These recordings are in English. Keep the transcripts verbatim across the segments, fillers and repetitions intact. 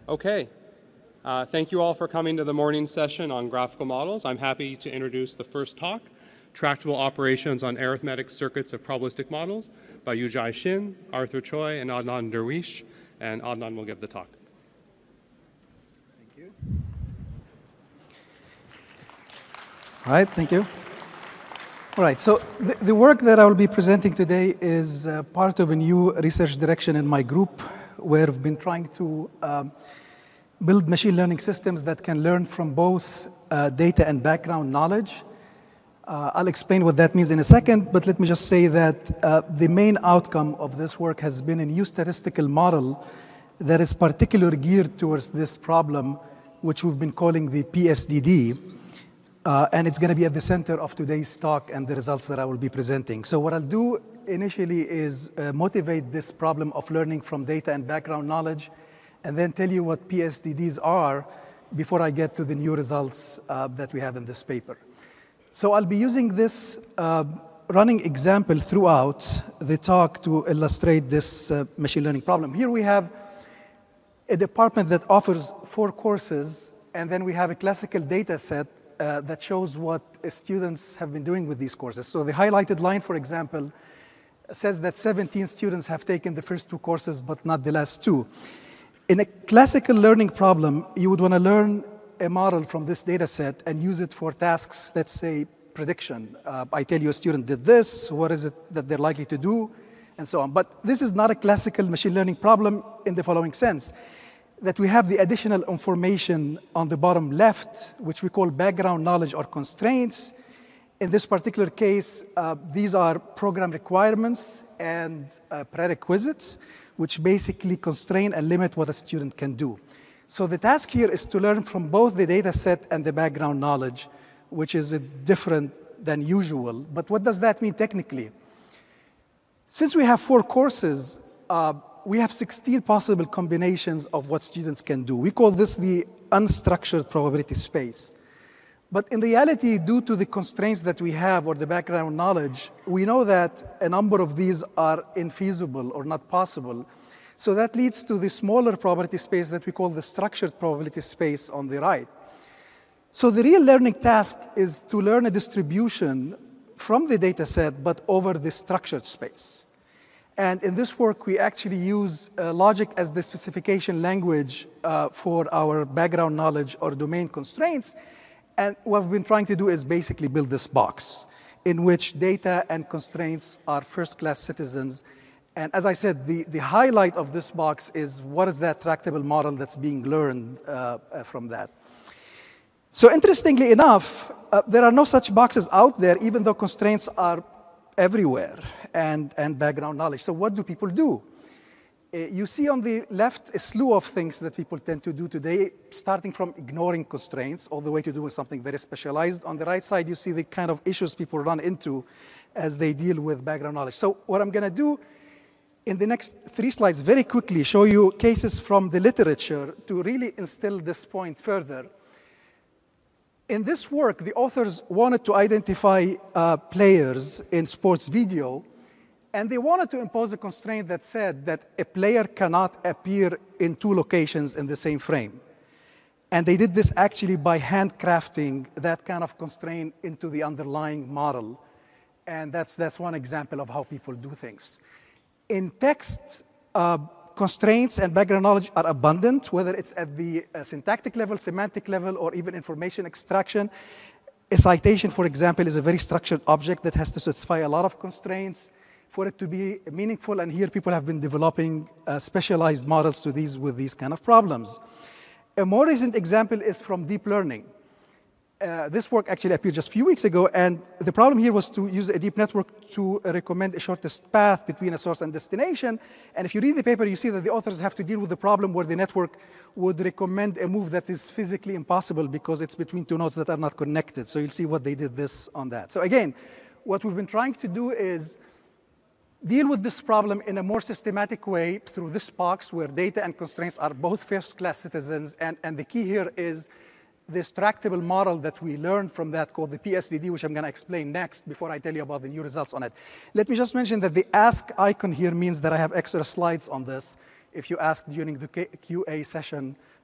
Okay. Uh, thank you all for coming to the morning session on graphical models. I'm happy to introduce the first talk, Tractable Operations on Arithmetic Circuits of Probabilistic Models by Yujia Shin, Arthur Choi, and Adnan Derwish. And Adnan will give the talk. Thank you. All right, thank you. All right, so the, the work that I will be presenting today is uh, part of a new research direction in my group, where we've been trying to um, build machine learning systems that can learn from both uh, data and background knowledge. Uh, I'll explain what that means in a second, but let me just say that uh, the main outcome of this work has been a new statistical model that is particularly geared towards this problem, which we've been calling the P S D D. Uh, and it's going to be at the center of today's talk and the results that I will be presenting. So what I'll do initially is uh, motivate this problem of learning from data and background knowledge, and then tell you what P S D Ds are before I get to the new results uh, that we have in this paper. So I'll be using this uh, running example throughout the talk to illustrate this uh, machine learning problem. Here we have a department that offers four courses, and then we have a classical data set Uh, that shows what uh, students have been doing with these courses. So the highlighted line, for example, says that seventeen students have taken the first two courses, but not the last two. In a classical learning problem, you would want to learn a model from this data set and use it for tasks, let's say, prediction. Uh, I tell you a student did this, what is it that they're likely to do, and so on. But this is not a classical machine learning problem in the following sense, that we have the additional information on the bottom left, which we call background knowledge or constraints. In this particular case, uh, these are program requirements and uh, prerequisites, which basically constrain and limit what a student can do. So the task here is to learn from both the data set and the background knowledge, which is uh, different than usual. But what does that mean technically? Since we have four courses, uh, we have sixteen possible combinations of what students can do. We call this the unstructured probability space. But in reality, due to the constraints that we have or the background knowledge, we know that a number of these are infeasible or not possible. So that leads to the smaller probability space that we call the structured probability space on the right. So the real learning task is to learn a distribution from the data set, but over the structured space. And in this work, we actually use uh, logic as the specification language uh, for our background knowledge or domain constraints. And what we've been trying to do is basically build this box in which data and constraints are first-class citizens. And as I said, the, the highlight of this box is what is that tractable model that's being learned uh, uh, from that. So interestingly enough, uh, there are no such boxes out there, even though constraints are everywhere, and, and background knowledge. So what do people do? Uh, you see on the left a slew of things that people tend to do today, starting from ignoring constraints all the way to doing something very specialized. On the right side, you see the kind of issues people run into as they deal with background knowledge. So what I'm going to do in the next three slides very quickly show you cases from the literature to really instill this point further. In this work, the authors wanted to identify uh, players in sports video, and they wanted to impose a constraint that said that a player cannot appear in two locations in the same frame. And they did this actually by handcrafting that kind of constraint into the underlying model. And that's, that's one example of how people do things. In text, uh, constraints and background knowledge are abundant, whether it's at the uh, syntactic level, semantic level, or even information extraction. A citation, for example, is a very structured object that has to satisfy a lot of constraints for it to be meaningful, and here people have been developing uh, specialized models to these with these kind of problems. A more recent example is from deep learning. Uh, this work actually appeared just a few weeks ago, and the problem here was to use a deep network to recommend a shortest path between a source and destination. And if you read the paper, you see that the authors have to deal with the problem where the network would recommend a move that is physically impossible because it's between two nodes that are not connected. So you'll see what they did this on that. So again, what we've been trying to do is deal with this problem in a more systematic way through this box where data and constraints are both first-class citizens. And, and the key here is this tractable model that we learned from that called the P S D D, which I'm going to explain next before I tell you about the new results on it. Let me just mention that the ask icon here means that I have extra slides on this. If you ask during the Q A session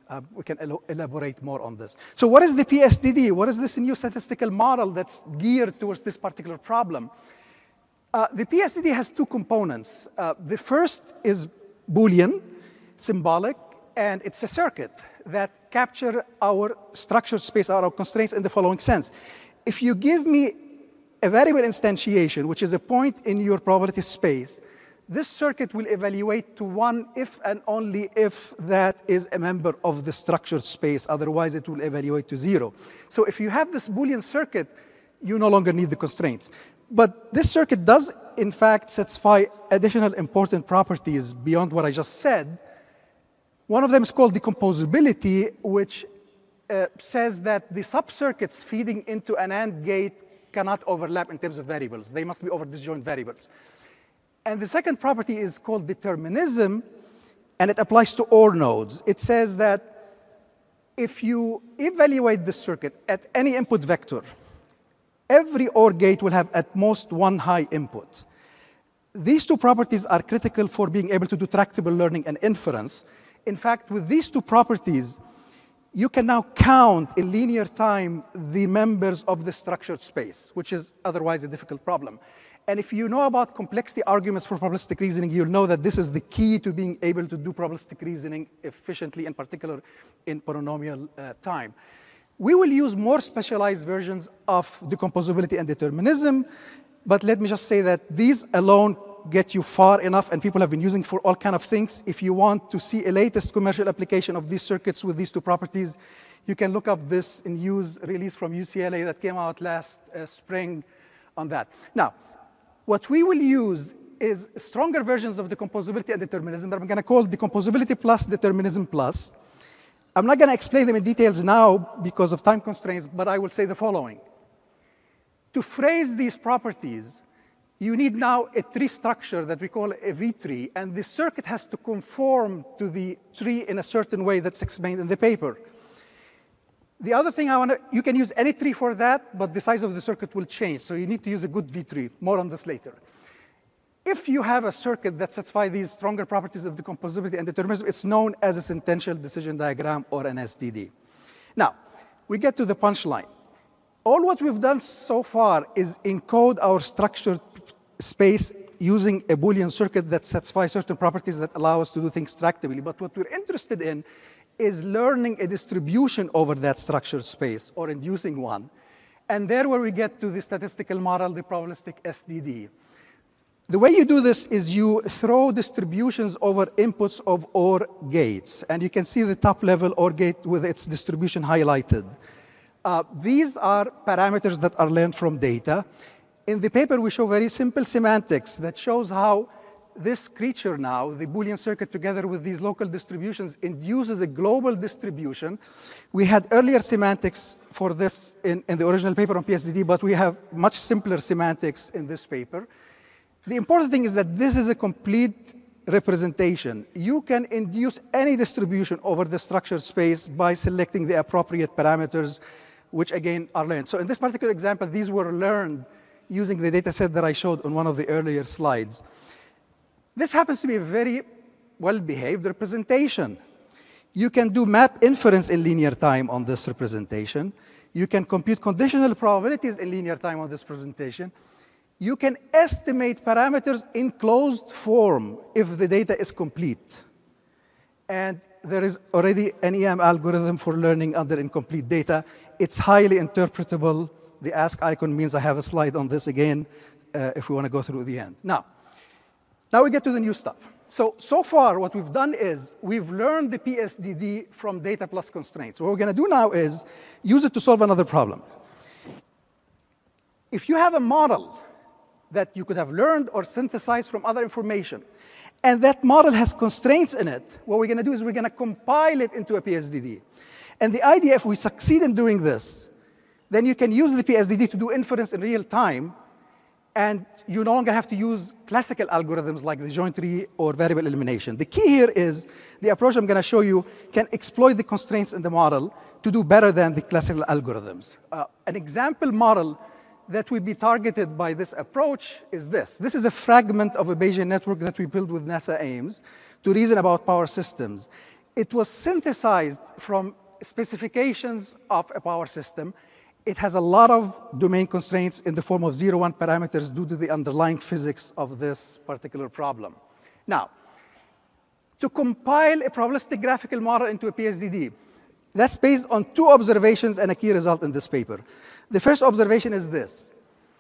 Uh, we can elo elaborate more on this. So what is the P S D D? What is this new statistical model that's geared towards this particular problem? Uh, the P S D D has two components. Uh, the first is Boolean, symbolic, and it's a circuit that capture our structured space, our constraints in the following sense. If you give me a variable instantiation, which is a point in your probability space, this circuit will evaluate to one if and only if that is a member of the structured space. Otherwise, it will evaluate to zero. So if you have this Boolean circuit, you no longer need the constraints. But this circuit does, in fact, satisfy additional important properties beyond what I just said. One of them is called decomposability, which uh, says that the subcircuits feeding into an AND gate cannot overlap in terms of variables. They must be over disjoint variables. And the second property is called determinism, and it applies to OR nodes. It says that if you evaluate the circuit at any input vector, every OR gate will have at most one high input. These two properties are critical for being able to do tractable learning and inference. In fact, with these two properties, you can now count in linear time the members of the structured space, which is otherwise a difficult problem. And if you know about complexity arguments for probabilistic reasoning, you'll know that this is the key to being able to do probabilistic reasoning efficiently, in particular in polynomial uh, time. We will use more specialized versions of decomposability and determinism, but let me just say that these alone get you far enough, and people have been using for all kinds of things. If you want to see a latest commercial application of these circuits with these two properties, you can look up this in use release from U C L A that came out last uh, spring on that. Now, what we will use is stronger versions of decomposability and determinism that I'm going to call decomposability plus determinism plus. I'm not going to explain them in details now because of time constraints, but I will say the following. To phrase these properties, you need now a tree structure that we call a V tree, and the circuit has to conform to the tree in a certain way that's explained in the paper. The other thing I want to, you can use any tree for that, but the size of the circuit will change, so you need to use a good V tree. More on this later. If you have a circuit that satisfies these stronger properties of decomposability and determinism, it's known as a sentential decision diagram or an S D D. Now, we get to the punchline. All what we've done so far is encode our structured space using a Boolean circuit that satisfies certain properties that allow us to do things tractably. But what we're interested in is learning a distribution over that structured space or inducing one. And there where we get to the statistical model, the probabilistic S D D. The way you do this is you throw distributions over inputs of OR gates. And you can see the top level OR gate with its distribution highlighted. Uh, these are parameters that are learned from data. In the paper, we show very simple semantics that shows how this creature now, the Boolean circuit together with these local distributions, induces a global distribution. We had earlier semantics for this in, in the original paper on P S D D, but we have much simpler semantics in this paper. The important thing is that this is a complete representation. You can induce any distribution over the structured space by selecting the appropriate parameters, which again are learned. So in this particular example, these were learned using the data set that I showed on one of the earlier slides. This happens to be a very well-behaved representation. You can do map inference in linear time on this representation. You can compute conditional probabilities in linear time on this representation. You can estimate parameters in closed form if the data is complete. And there is already an E M algorithm for learning under incomplete data. It's highly interpretable. The ask icon means I have a slide on this again uh, if we want to go through the end. Now, now we get to the new stuff. So, so far what we've done is we've learned the P S D D from data plus constraints. What we're going to do now is use it to solve another problem. If you have a model that you could have learned or synthesized from other information, and that model has constraints in it, what we're going to do is we're going to compile it into a P S D D. And the idea, if we succeed in doing this, then you can use the P S D D to do inference in real time, and you no longer have to use classical algorithms like the joint tree or variable elimination. The key here is the approach I'm going to show you can exploit the constraints in the model to do better than the classical algorithms. Uh, an example model that would be targeted by this approach is this. This is a fragment of a Bayesian network that we built with NASA Ames to reason about power systems. It was synthesized from specifications of a power system. It has a lot of domain constraints in the form of zero one parameters due to the underlying physics of this particular problem. Now, to compile a probabilistic graphical model into a P S D D, that's based on two observations and a key result in this paper. The first observation is this.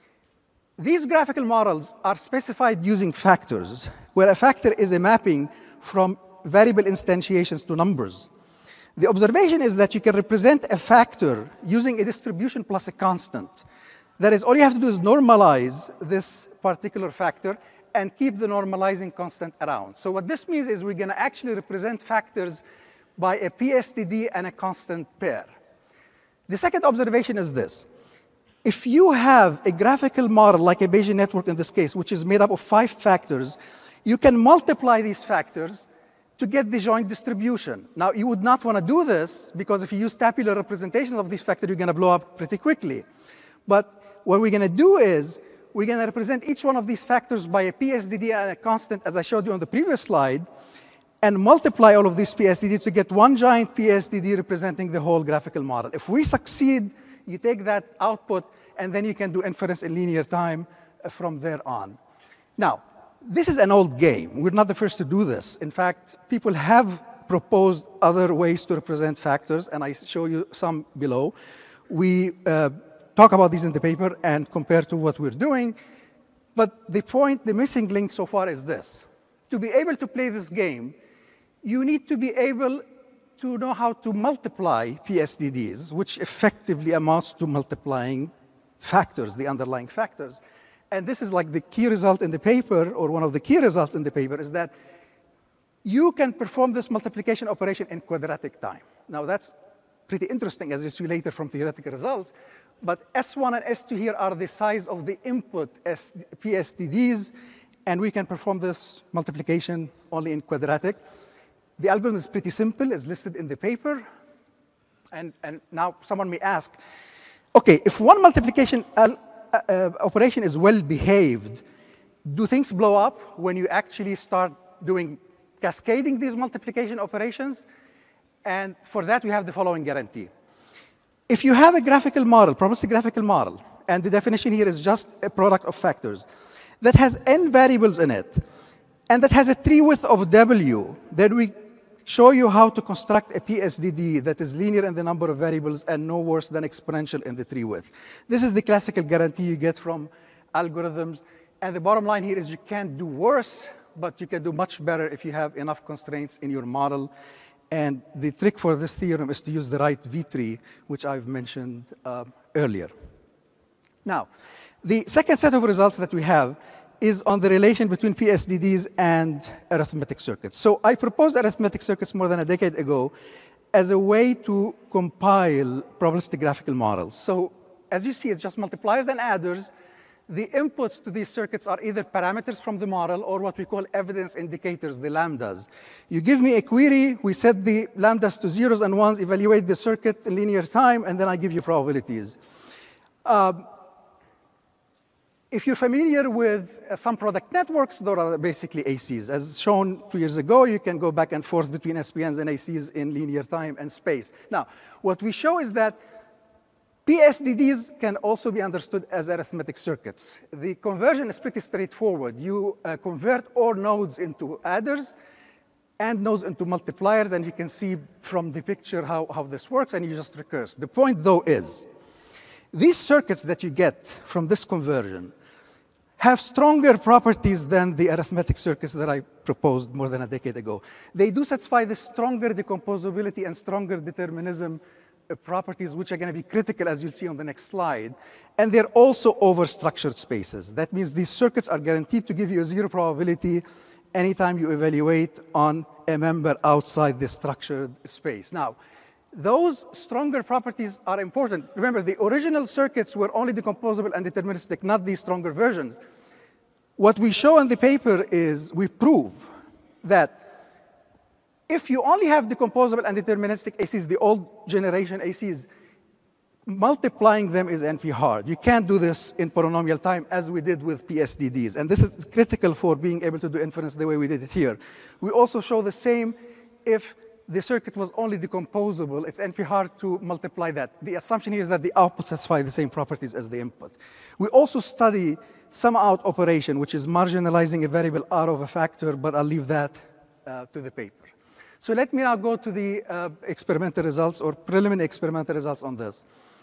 These graphical models are specified using factors, where a factor is a mapping from variable instantiations to numbers. The observation is that you can represent a factor using a distribution plus a constant. That is, all you have to do is normalize this particular factor and keep the normalizing constant around. So what this means is we're going to actually represent factors by a P S D D and a constant pair. The second observation is this. If you have a graphical model, like a Bayesian network in this case, which is made up of five factors, you can multiply these factors to get the joint distribution. Now, you would not want to do this, because if you use tabular representations of these factors, you're going to blow up pretty quickly. But what we're going to do is, we're going to represent each one of these factors by a P S D D and a constant, as I showed you on the previous slide, and multiply all of these P S D D to get one giant P S D D representing the whole graphical model. If we succeed, you take that output, and then you can do inference in linear time from there on. Now, this is an old game. We're not the first to do this. In fact, people have proposed other ways to represent factors, and I show you some below. We uh, talk about these in the paper and compare to what we're doing. But the point, the missing link so far is this. To be able to play this game, you need to be able to know how to multiply P S D Ds, which effectively amounts to multiplying factors, the underlying factors. And this is like the key result in the paper, or one of the key results in the paper, is that you can perform this multiplication operation in quadratic time. Now, that's pretty interesting, as you see later from theoretical results. But S one and S two here are the size of the input P S D Ds, and we can perform this multiplication only in quadratic. The algorithm is pretty simple, it's listed in the paper. And, and now someone may ask, OK, if one multiplication uh, uh, operation is well behaved, do things blow up when you actually start doing cascading these multiplication operations? And for that, we have the following guarantee. If you have a graphical model, probabilistic graphical model, and the definition here is just a product of factors, that has n variables in it, and that has a tree width of W, then we show you how to construct a P S D D that is linear in the number of variables and no worse than exponential in the tree width. This is the classical guarantee you get from algorithms. And the bottom line here is you can't do worse, but you can do much better if you have enough constraints in your model. And the trick for this theorem is to use the right V tree, which I've mentioned uh, earlier. Now, the second set of results that we have is on the relation between P S D Ds and arithmetic circuits. So I proposed arithmetic circuits more than a decade ago as a way to compile probabilistic graphical models. So as you see, it's just multipliers and adders. The inputs to these circuits are either parameters from the model or what we call evidence indicators, the lambdas. You give me a query, we set the lambdas to zeros and ones, evaluate the circuit in linear time, and then I give you probabilities. Um, If you're familiar with uh, some product networks, those are basically A Cs. As shown two years ago, you can go back and forth between S P Ns and A Cs in linear time and space. Now, what we show is that P S D Ds can also be understood as arithmetic circuits. The conversion is pretty straightforward. You uh, convert all nodes into adders and nodes into multipliers, and you can see from the picture how, how this works, and you just recurse. The point, though, is these circuits that you get from this conversion have stronger properties than the arithmetic circuits that I proposed more than a decade ago. They do satisfy the stronger decomposability and stronger determinism uh, properties, which are going to be critical, as you'll see on the next slide. And they're also over-structured spaces. That means these circuits are guaranteed to give you a zero probability anytime you evaluate on a member outside the structured space. Now, those stronger properties are important. Remember, the original circuits were only decomposable and deterministic, not these stronger versions. What we show in the paper is we prove that if you only have decomposable and deterministic A Cs, the old generation A Cs, multiplying them is N P hard. You can't do this in polynomial time as we did with P S D Ds. And this is critical for being able to do inference the way we did it here. We also show the same if the circuit was only decomposable. It's N P hard to multiply that. The assumption here is that the output satisfies the same properties as the input. We also study sum out operation, which is marginalizing a variable out of a factor, but I'll leave that uh, to the paper. So let me now go to the uh, experimental results or preliminary experimental results on this.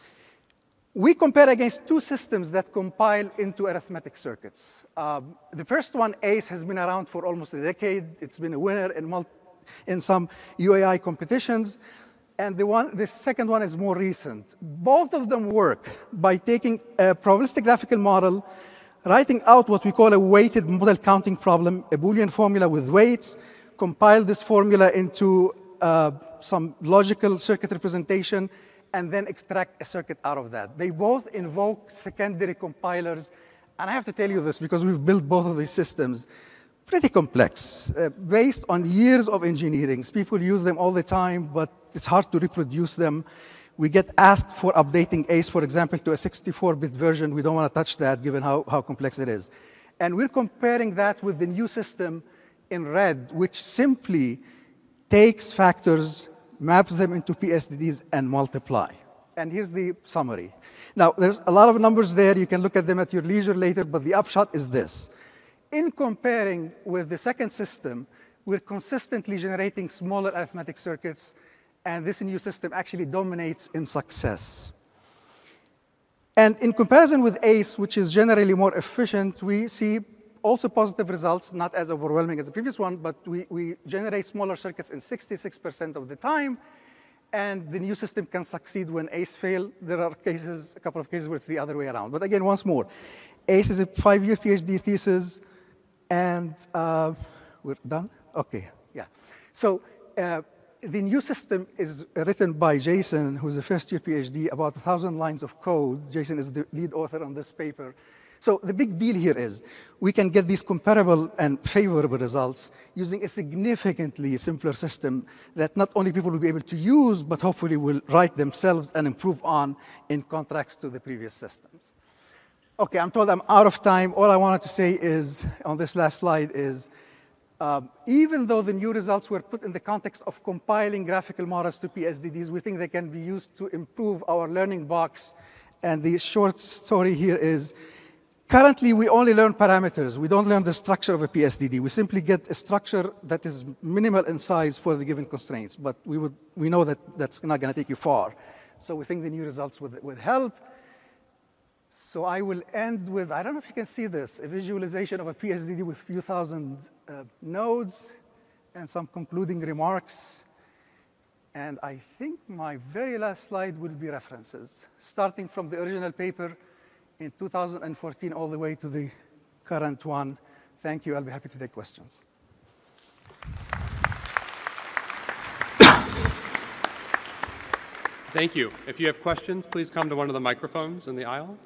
We compare against two systems that compile into arithmetic circuits. Um, the first one, ACE, has been around for almost a decade. It's been a winner in, multi in some U A I competitions. And the, one, the second one is more recent. Both of them work by taking a probabilistic graphical model, writing out what we call a weighted model counting problem, a Boolean formula with weights, compile this formula into uh, some logical circuit representation, and then extract a circuit out of that. They both invoke secondary compilers. And I have to tell you this because we've built both of these systems. Pretty complex, uh, based on years of engineering. People use them all the time, but it's hard to reproduce them. We get asked for updating ACE, for example, to a sixty-four bit version. We don't want to touch that, given how, how complex it is. And we're comparing that with the new system in red, which simply takes factors, maps them into P S D Ds, and multiply. And here's the summary. Now, there's a lot of numbers there. You can look at them at your leisure later, but the upshot is this. In comparing with the second system, we're consistently generating smaller arithmetic circuits, and this new system actually dominates in success. And in comparison with ACE, which is generally more efficient, we see also positive results, not as overwhelming as the previous one, but we, we generate smaller circuits in sixty-six percent of the time, and the new system can succeed when ACE fail. There are cases, a couple of cases where it's the other way around. But again, once more, ACE is a five-year PhD thesis, and uh, we're done? Okay, yeah. So uh, the new system is written by Jason, who's a first-year PhD, about one thousand lines of code. Jason is the lead author on this paper. So the big deal here is we can get these comparable and favorable results using a significantly simpler system that not only people will be able to use, but hopefully will write themselves and improve on in contrast to the previous systems. Okay, I'm told I'm out of time. All I wanted to say is, on this last slide, is um, even though the new results were put in the context of compiling graphical models to P S D Ds, we think they can be used to improve our learning box. And the short story here is, currently, we only learn parameters. We don't learn the structure of a P S D D. We simply get a structure that is minimal in size for the given constraints. But we, would, we know that that's not going to take you far. So we think the new results would, would help. So I will end with, I don't know if you can see this, a visualization of a P S D D with a few thousand uh, nodes and some concluding remarks. And I think my very last slide will be references, starting from the original paper in two thousand fourteen all the way to the current one. Thank you. I'll be happy to take questions. Thank you. If you have questions, please come to one of the microphones in the aisle.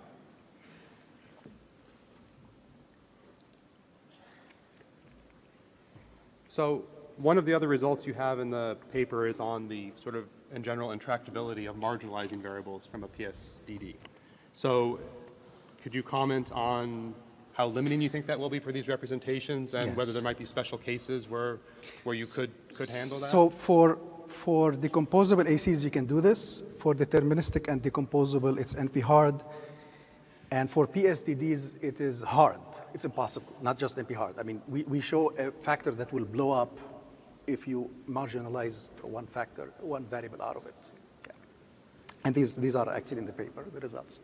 So one of the other results you have in the paper is on the sort of, in general, intractability of marginalizing variables from a P S D D. So could you comment on how limiting you think that will be for these representations, and yes, whether there might be special cases where, where you could, could handle that? So for, for decomposable A Cs, you can do this. For deterministic and decomposable, it's N P hard. And for P S D Ds, it is hard. It's impossible, not just N P hard. I mean, we, we show a factor that will blow up if you marginalize one factor, one variable out of it. Yeah. And these, these are actually in the paper, the results.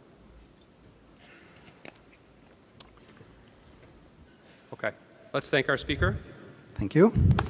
Okay. Let's thank our speaker. Thank you.